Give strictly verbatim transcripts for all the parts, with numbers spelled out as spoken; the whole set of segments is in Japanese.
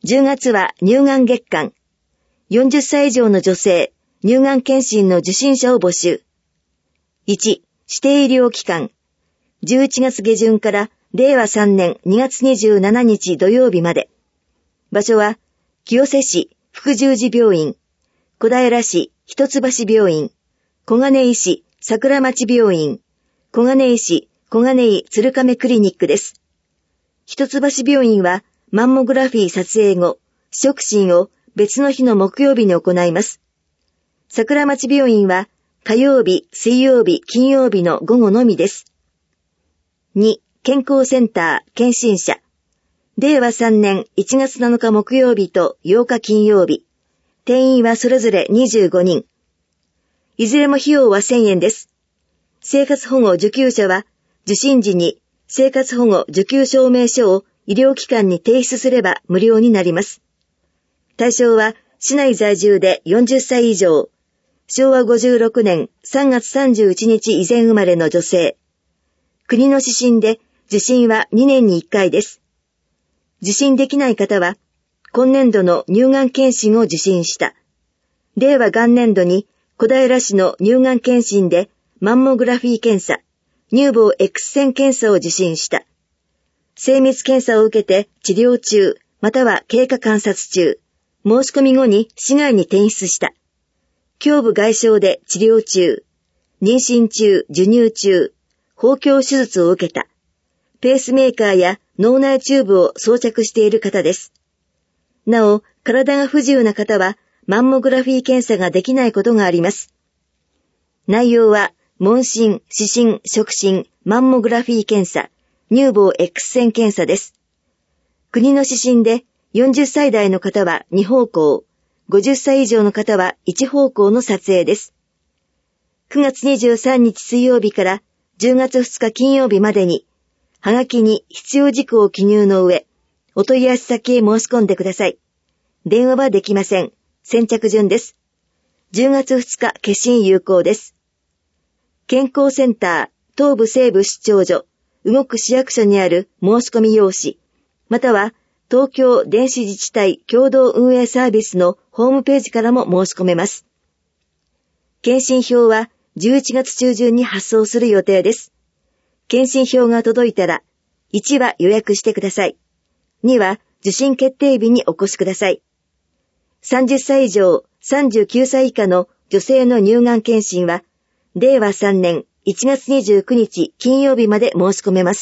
じゅうがつは乳がん月間。よんじゅっさい以上の女性、乳がん検診の受診者を募集。いち、指定医療機関。じゅういちがつ下旬かられいわさんねんにがつにじゅうしちにち土曜日まで。場所は、清瀬市福十字病院、小平市一橋病院、小金井市桜町病院、小金井市小金井鶴亀クリニックです。一橋病院はマンモグラフィー撮影後、触診を別の日の木曜日に行います。桜町病院は火曜日、水曜日、金曜日の午後のみです。に、健康センター検診者。れいわさんねんいちがつなのか木曜日とようか金曜日。定員はそれぞれにじゅうごにん。いずれも費用はせんえんです。生活保護受給者は受診時に生活保護受給証明書を医療機関に提出すれば無料になります。対象は市内在住でよんじゅっさい以上、しょうわごじゅうろくねんさんがつさんじゅういちにち以前生まれの女性。国の指針で受診はにねんにいっかいです。受診できない方は、今年度の乳がん検診を受診した。れいわ元年度に小平市の乳がん検診でマンモグラフィー検査、乳房 X 線検査を受診した。精密検査を受けて治療中、または経過観察中、申し込み後に市外に転出した。胸部外傷で治療中、妊娠中、授乳中、包協手術を受けた。ペースメーカーや脳内チューブを装着している方です。なお、体が不自由な方は、マンモグラフィー検査ができないことがあります。内容は、問診、視診、触診、マンモグラフィー検査、乳房 X 線検査です。国の指針で、よんじゅっさい代の方はに方向、ごじゅっさい以上の方はいち方向の撮影です。くがつにじゅうさんにち水曜日からじゅうがつふつか金曜日までに、はがきに必要事項を記入の上、お問い合わせ先へ申し込んでください。電話はできません。先着順です。じゅうがつふつか決診有効です。健康センター東部西部出張所、動く市役所にある申し込み用紙、または東京電子自治体共同運営サービスのホームページからも申し込めます。検診票はじゅういちがつ中旬に発送する予定です。検診票が届いたら、いちは予約してください。には受診決定日にお越しください。さんじゅっさい以上、さんじゅうきゅうさい以下の女性の乳がん検診は、れいわさんねんいちがつにじゅうくにち金曜日まで申し込めます。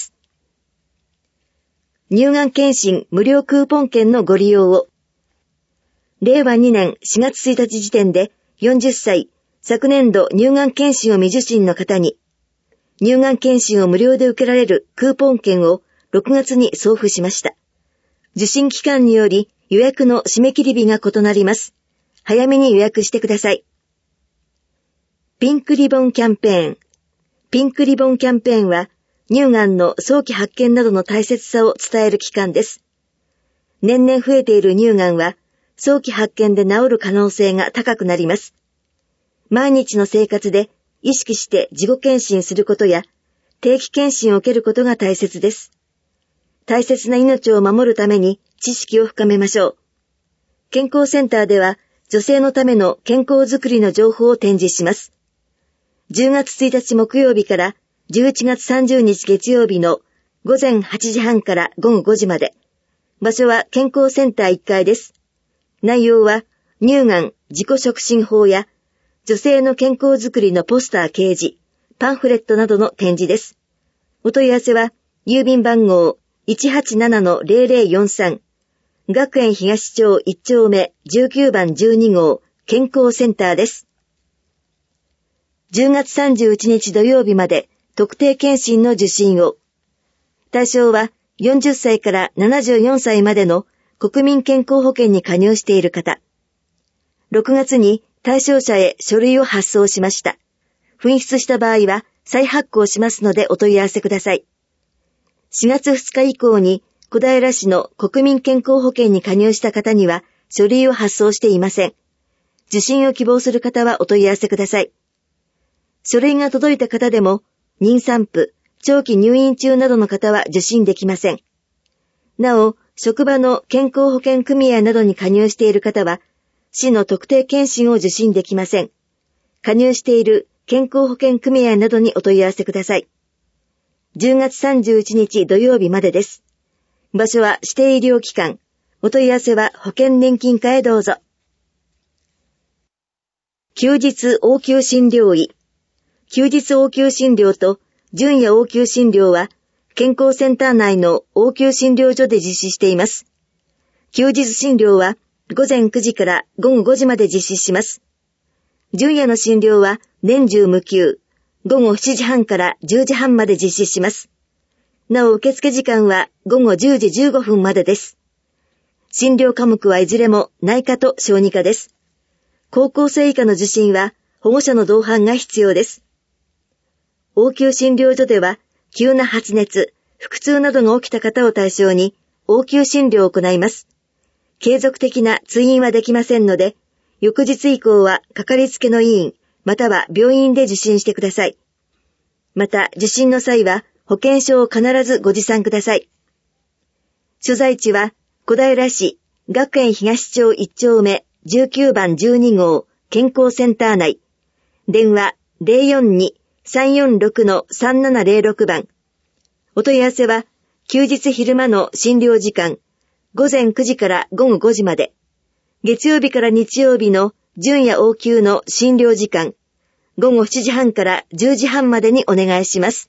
乳がん検診無料クーポン券のご利用を。れいわにねんしがつついたち時点でよんじゅっさい、昨年度乳がん検診を未受診の方に、乳がん検診を無料で受けられるクーポン券をろくがつに送付しました。受診期間により予約の締め切り日が異なります。早めに予約してください。ピンクリボンキャンペーン。ピンクリボンキャンペーンは乳がんの早期発見などの大切さを伝える期間です。年々増えている乳がんは早期発見で治る可能性が高くなります。毎日の生活で意識して自己検診することや定期検診を受けることが大切です。大切な命を守るために知識を深めましょう。健康センターでは女性のための健康づくりの情報を展示します。じゅうがつついたち木曜日からじゅういちがつさんじゅうにち月曜日のごぜんはちじはんからごごごじまで。場所は健康センターいっかいです。内容は乳がん自己触診法や女性の健康づくりのポスター掲示、パンフレットなどの展示です。お問い合わせは郵便番号 いちはちななのぜろぜろよんさん 学園東町いち丁目じゅうきゅうばんじゅうに号健康センターです。じゅうがつさんじゅういちにち土曜日まで特定健診の受診を。対象はよんじゅっさいからななじゅうよんさいまでの国民健康保険に加入している方。ろくがつに対象者へ書類を発送しました。紛失した場合は再発行しますのでお問い合わせください。しがつふつか以降に小平市の国民健康保険に加入した方には書類を発送していません。受診を希望する方はお問い合わせください。書類が届いた方でも妊産婦、長期入院中などの方は受診できません。 なお、職場の健康保険組合などに加入している方は、市の特定健診を受診できません。加入している健康保険組合などにお問い合わせください。じゅうがつさんじゅういちにち土曜日までです。場所は指定医療機関。お問い合わせは保険年金課へどうぞ。休日応急診療医。休日応急診療と準夜応急診療は健康センター内の応急診療所で実施しています。休日診療はごぜんくじからごごごじまで実施します。準夜の診療は年中無休、ごごしちじはんからじゅうじはんまで実施します。なお受付時間はごごじゅうじじゅうごふんまでです。診療科目はいずれも内科と小児科です。高校生以下の受診は保護者の同伴が必要です。応急診療所では急な発熱、腹痛などが起きた方を対象に応急診療を行います。継続的な通院はできませんので、翌日以降はかかりつけの医院、または病院で受診してください。また受診の際は保険証を必ずご持参ください。所在地は小平市学園東町いちちょうめじゅうきゅうばんじゅうにごう健康センター内。電話 ゼロよんに さんよんろく さんななゼロろく 番。お問い合わせは休日昼間の診療時間ごぜんくじからごごごじまで。月曜日から日曜日の準夜応急の診療時間ごごしちじはんからじゅうじはんまでにお願いします。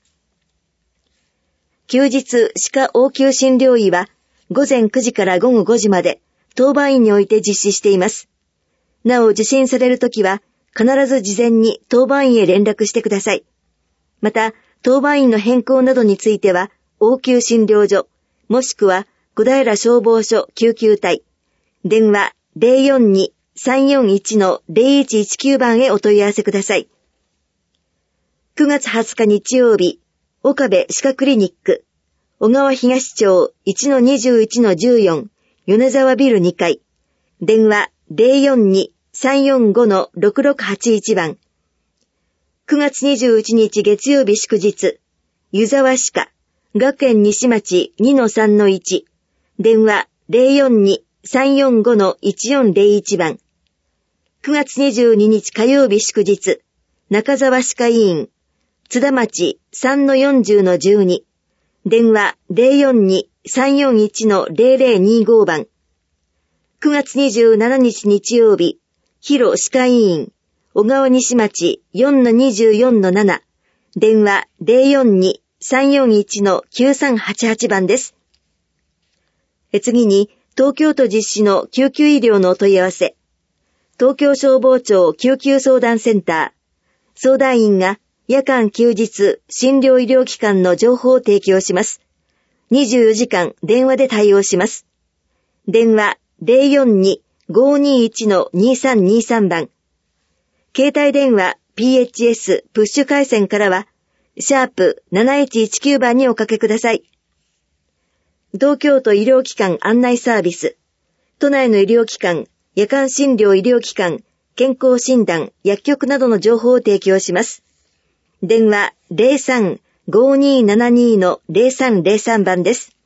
休日歯科応急診療医はごぜんくじからごごごじまで当番院において実施しています。なお受診されるときは必ず事前に当番院へ連絡してください。また当番院の変更などについては応急診療所もしくは小平消防署救急隊電話 ゼロよんに さんよんいち ゼロいちいちきゅう 番へお問い合わせください。くがつはつか日曜日、岡部歯科クリニック、小川東町 いちのにじゅういちのじゅうよん 米沢ビルにかい、電話 ゼロよんに さんよんご ろくろくはちいち 番。くがつにじゅういちにち月曜日祝日、湯沢歯科、学園西町 にのさんのいち、電話 ゼロよんに さんよんご いちよんゼロいち 番。くがつにじゅうににち火曜日祝日、中沢歯科医院、津田町 さんのよんじゅうのじゅうに、電話 ゼロよんに さんよんいち ゼロゼロにご 番。くがつにじゅうしちにち日曜日、広歯科医院、小川西町 よんのにじゅうよんのなな、電話 ゼロよんに さんよんいち のきゅうさんはちはち 番です。次に、東京都実施の救急医療のお問い合わせ。東京消防庁救急相談センター。相談員が夜間休日診療医療機関の情報を提供します。にじゅうよじかん電話で対応します。電話 ゼロよんに ごにいち にさんにさん 番。携帯電話 ピーエイチエス プッシュ回線からは、シャープなないちいちきゅう番におかけください。東京都医療機関案内サービス。都内の医療機関、夜間診療医療機関、健康診断、薬局などの情報を提供します。電話 ゼロさん ごにーななにー ゼロさんゼロさん 番です。